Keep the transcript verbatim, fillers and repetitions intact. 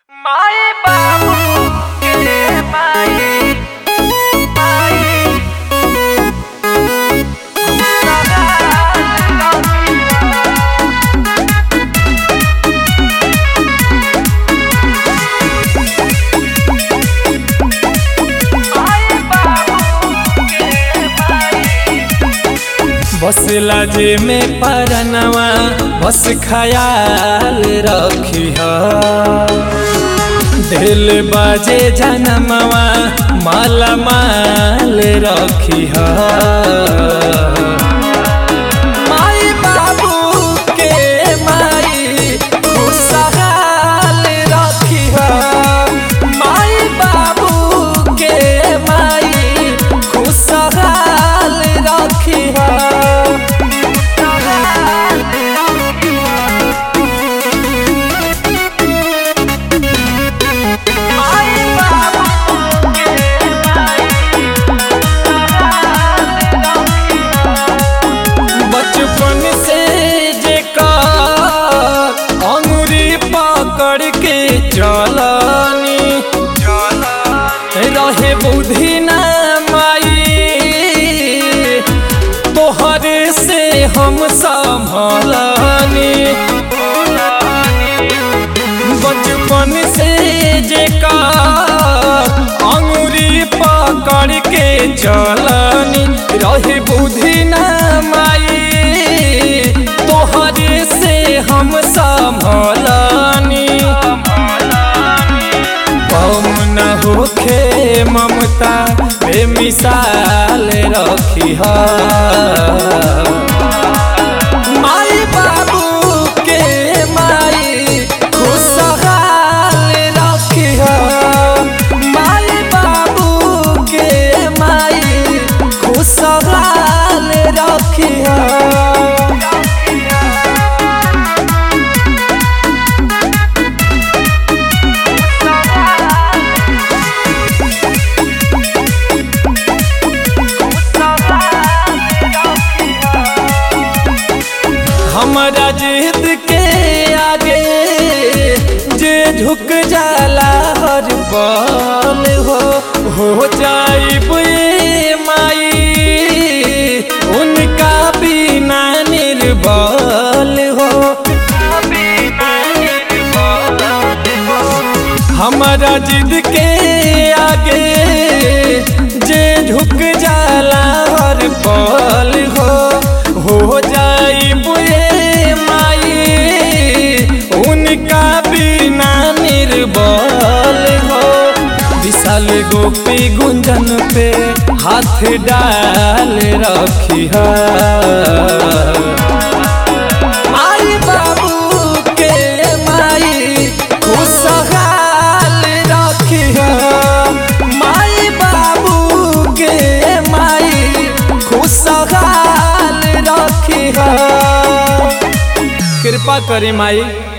माई बाबू के माई माई बस लाजे में परनवा बस ख्याल रखी दिल बाजे जनमवा माला माल रखी माई बाबू के माई खुशहाल रखी माई बाबू के माई खुशहाल रखी बचपन से जेकर अंगुरी पकड़ के चलनी रहे बुद्धि ना माई तोहरे से हम संभलनी बचपन से जेकर अंगुरी पकड़ के चलनी रहे बुद्धि ना माई तोहरे से हम संभलनी कम न होखे ममता बेमिसाल रखी माई बाबू के माई खुशहाल रखी माई बाबू के माई खुशहाल रखी हमारा जिद के आगे जे झुक जाला हर पल हो हो जाइब माई उनका बिना निर्बल हो हमारा जिद के आगे जे झुक जाला हर पल हो हो जाइब उनका बिना निर्बल हो विशाल गोपी गुंजन पे हाथ डाल रखी माई बाबू के माई खुशहाल रखी माई बाबू के माई खुशहाल रखी कृपा करी माई।